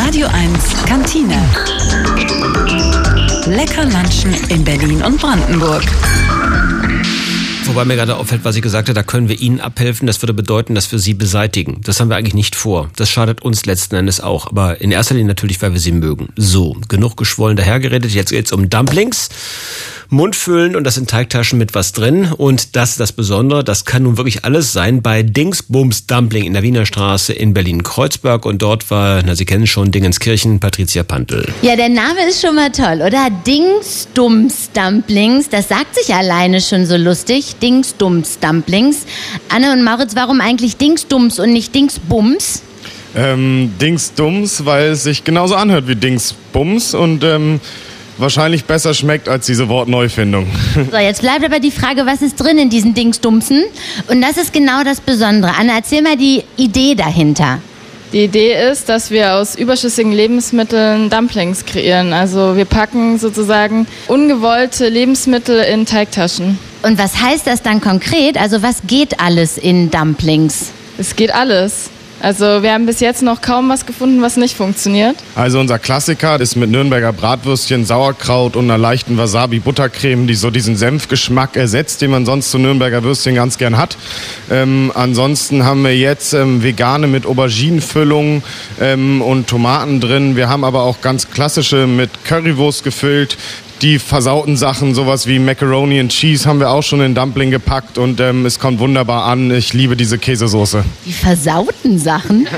Radio 1 Kantine. Lecker lunchen in Berlin und Brandenburg. Wobei mir gerade auffällt, was ich gesagt habe, da können wir Ihnen abhelfen. Das würde bedeuten, dass wir Sie beseitigen. Das haben wir eigentlich nicht vor. Das schadet uns letzten Endes auch. Aber in erster Linie natürlich, weil wir Sie mögen. So, genug geschwollen dahergeredet. Jetzt geht's um Dumplings. Mundfüllen und das sind Teigtaschen mit was drin. Und das ist das Besondere. Das kann nun wirklich alles sein bei Dingsbums Dumpling in der Wiener Straße in Berlin-Kreuzberg. Und dort war, Sie kennen schon, Dingenskirchen, Patricia Pantl. Ja, der Name ist schon mal toll, oder? Dingsdums Dumplings. Das sagt sich alleine schon so lustig. Dingsdums Dumplings. Anne und Mauritz, warum eigentlich Dingsdums und nicht Dingsbums? Dingsdums, weil es sich genauso anhört wie Dingsbums und wahrscheinlich besser schmeckt als diese Wortneufindung. So, jetzt bleibt aber die Frage, was ist drin in diesen Dingsdumsen? Und das ist genau das Besondere. Anne, erzähl mal die Idee dahinter. Die Idee ist, dass wir aus überschüssigen Lebensmitteln Dumplings kreieren. Also wir packen sozusagen ungewollte Lebensmittel in Teigtaschen. Und was heißt das dann konkret? Also was geht alles in Dumplings? Es geht alles. Also wir haben bis jetzt noch kaum was gefunden, was nicht funktioniert. Also unser Klassiker ist mit Nürnberger Bratwürstchen, Sauerkraut und einer leichten Wasabi-Buttercreme, die so diesen Senfgeschmack ersetzt, den man sonst zu Nürnberger Würstchen ganz gern hat. Ansonsten haben wir jetzt vegane mit Auberginenfüllung und Tomaten drin. Wir haben aber auch ganz klassische mit Currywurst gefüllt. Die versauten Sachen, sowas wie Macaroni and Cheese, haben wir auch schon in Dumpling gepackt und es kommt wunderbar an. Ich liebe diese Käsesoße. Die versauten Sachen?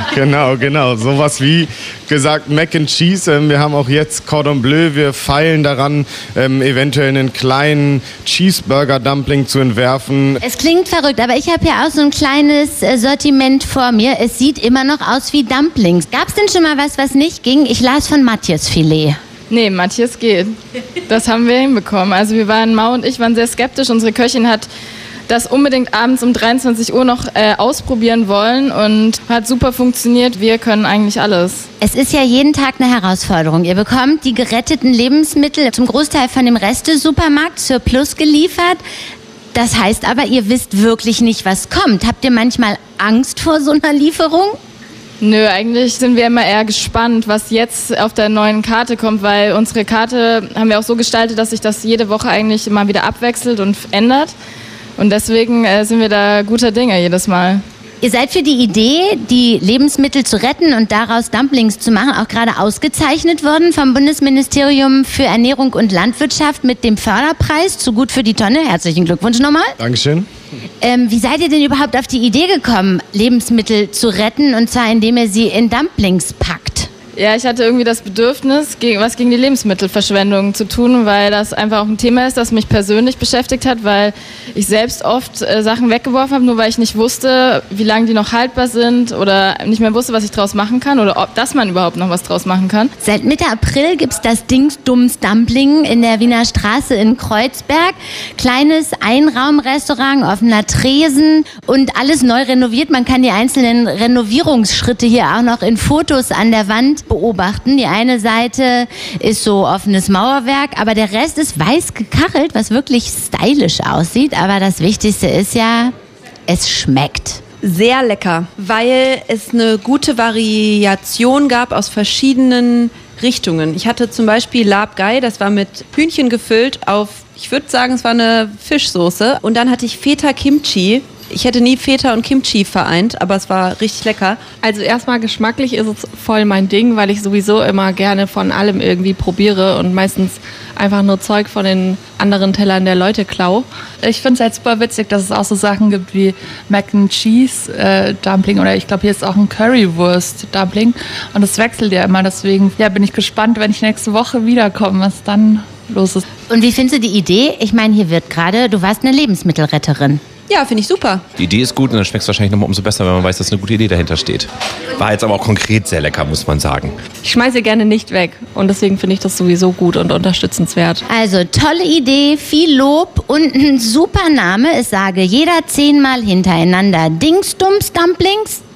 Genau. Sowas wie gesagt Mac and Cheese. Wir haben auch jetzt Cordon Bleu. Wir feilen daran, eventuell einen kleinen Cheeseburger-Dumpling zu entwerfen. Es klingt verrückt, aber ich habe ja auch so ein kleines Sortiment vor mir. Es sieht immer noch aus wie Dumplings. Gab es denn schon mal was nicht ging? Ich las von Matjes Filet. Nee, Matthias geht. Das haben wir hinbekommen. Also Mau und ich waren sehr skeptisch. Unsere Köchin hat das unbedingt abends um 23 Uhr noch ausprobieren wollen und hat super funktioniert. Wir können eigentlich alles. Es ist ja jeden Tag eine Herausforderung. Ihr bekommt die geretteten Lebensmittel zum Großteil von dem Reste-Supermarkt zur Plus geliefert. Das heißt aber, ihr wisst wirklich nicht, was kommt. Habt ihr manchmal Angst vor so einer Lieferung? Nö, eigentlich sind wir immer eher gespannt, was jetzt auf der neuen Karte kommt, weil unsere Karte haben wir auch so gestaltet, dass sich das jede Woche eigentlich immer wieder abwechselt und ändert. Und deswegen sind wir da guter Dinge jedes Mal. Ihr seid für die Idee, die Lebensmittel zu retten und daraus Dumplings zu machen, auch gerade ausgezeichnet worden vom Bundesministerium für Ernährung und Landwirtschaft mit dem Förderpreis zu Gut für die Tonne. Herzlichen Glückwunsch nochmal. Dankeschön. Wie seid ihr denn überhaupt auf die Idee gekommen, Lebensmittel zu retten, und zwar indem ihr sie in Dumplings packt? Ja, ich hatte irgendwie das Bedürfnis, was gegen die Lebensmittelverschwendung zu tun, weil das einfach auch ein Thema ist, das mich persönlich beschäftigt hat, weil ich selbst oft Sachen weggeworfen habe, nur weil ich nicht wusste, wie lange die noch haltbar sind oder nicht mehr wusste, was ich draus machen kann oder dass man überhaupt noch was draus machen kann. Seit Mitte April gibt's das Dingsdums Dumpling in der Wiener Straße in Kreuzberg. Kleines Einraumrestaurant, offener Tresen und alles neu renoviert. Man kann die einzelnen Renovierungsschritte hier auch noch in Fotos an der Wand beobachten. Die eine Seite ist so offenes Mauerwerk, aber der Rest ist weiß gekachelt, was wirklich stylisch aussieht. Aber das Wichtigste ist ja, es schmeckt. Sehr lecker, weil es eine gute Variation gab aus verschiedenen Richtungen. Ich hatte zum Beispiel Lab Gai, das war mit Hühnchen gefüllt auf, ich würde sagen, es war eine Fischsoße. Und dann hatte ich Feta Kimchi. Ich hätte nie Feta und Kimchi vereint, aber es war richtig lecker. Also erstmal geschmacklich ist es voll mein Ding, weil ich sowieso immer gerne von allem irgendwie probiere und meistens einfach nur Zeug von den anderen Tellern der Leute klau. Ich finde es halt super witzig, dass es auch so Sachen gibt wie Mac and Cheese Dumpling oder ich glaube hier ist auch ein Currywurst Dumpling und das wechselt ja immer. Deswegen bin ich gespannt, wenn ich nächste Woche wiederkomme, was dann los ist. Und wie findest du die Idee? Ich meine, hier wird gerade, du warst eine Lebensmittelretterin. Ja, finde ich super. Die Idee ist gut und dann schmeckt es wahrscheinlich nochmal umso besser, wenn man weiß, dass eine gute Idee dahinter steht. War jetzt aber auch konkret sehr lecker, muss man sagen. Ich schmeiße gerne nicht weg und deswegen finde ich das sowieso gut und unterstützenswert. Also tolle Idee, viel Lob und ein super Name. Es sage jeder 10-mal hintereinander Dingsdums Dumplings.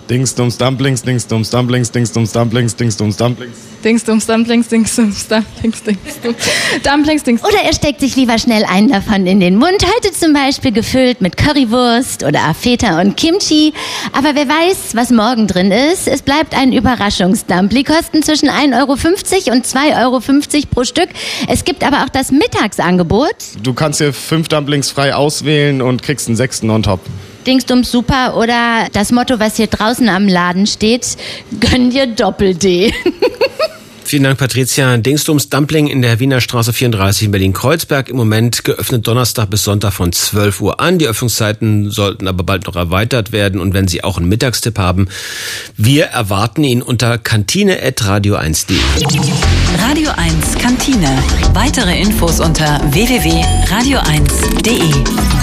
Dingsdums Dumplings, Dingsdums Dumplings, Dingsdums Dumplings, Dingsdums Dumplings. Dingsdums Dumplings, Dingsdums Dumplings, Dingsdums Dumplings, Dingsdums. Oder er steckt sich lieber schnell einen davon in den Mund. Heute zum Beispiel gefüllt mit Currywurst oder Feta und Kimchi. Aber wer weiß, was morgen drin ist. Es bleibt ein Überraschungsdumpling. Kosten zwischen 1,50 Euro und 2,50 Euro pro Stück. Es gibt aber auch das Mittagsangebot. Du kannst dir 5 Dumplings frei auswählen und kriegst einen 6. on top. Dingsdums super oder das Motto, was hier draußen am Laden steht, gönn dir Doppel-D. Vielen Dank, Patricia. Dingsdums Dumpling in der Wiener Straße 34 in Berlin-Kreuzberg. Im Moment geöffnet Donnerstag bis Sonntag von 12 Uhr an. Die Öffnungszeiten sollten aber bald noch erweitert werden. Und wenn Sie auch einen Mittagstipp haben, wir erwarten ihn unter kantine@radio1.de. Radio 1 Kantine. Weitere Infos unter www.radio1.de.